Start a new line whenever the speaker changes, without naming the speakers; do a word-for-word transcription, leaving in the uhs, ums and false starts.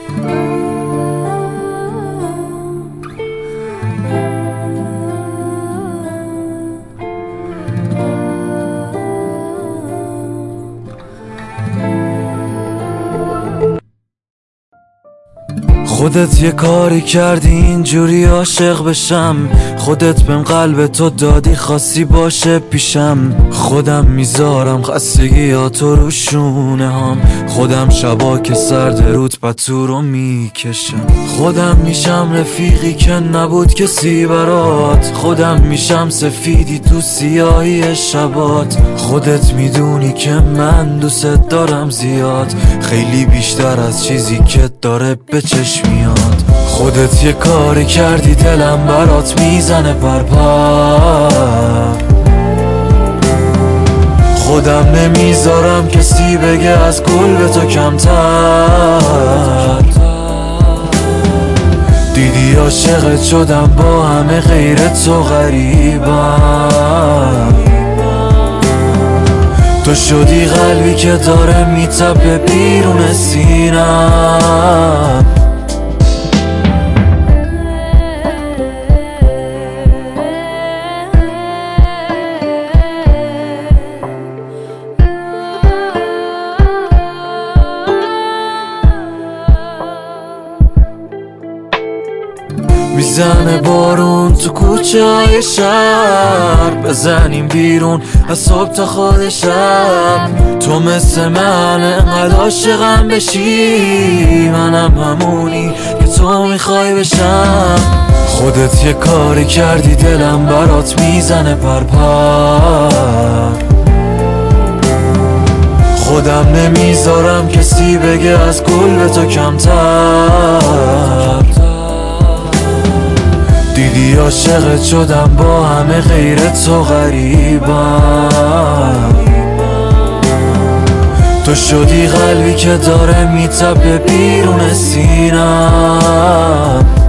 خودت یه کاری کردی اینجوری عاشق بشم، خودت بهم قلب تو دادی خواستی باشه پیشم. خودم میذارم خستگیاتو رو شونه هم، خودم شبا که سرد رود پتو رو میکشم. خودم میشم رفیقی که نبود کسی برات، خودم میشم سفیدی تو سیاهی شبات. خودت میدونی که من دوست دارم زیاد، خیلی بیشتر از چیزی که داره به چشم میاد. خودت یه کاری کردی دلم برات میزنه پرپر، خودم نمیذارم کسی بگه از گل به تو کمتر. دیدی عاشقت شدم با همه غیر تو غریبم، تو شدی قلبی که داره میتپه بیرون سینم. میزنه بارون تو کوچه های شهر، بزنیم بیرون از صبح تا خود شب. تو مثل من انقدر عاشقم بشی، منم همونی که تو میخوای بشم. خودت یه کاری کردی دلم برات میزنه پرپر، خودم نمیذارم کسی بگه از گل به تو کمتر. دیدی عاشقت شدم با همه غیر تو غریبم، تو شدی قلبی که داره میتپه بیرون سینم.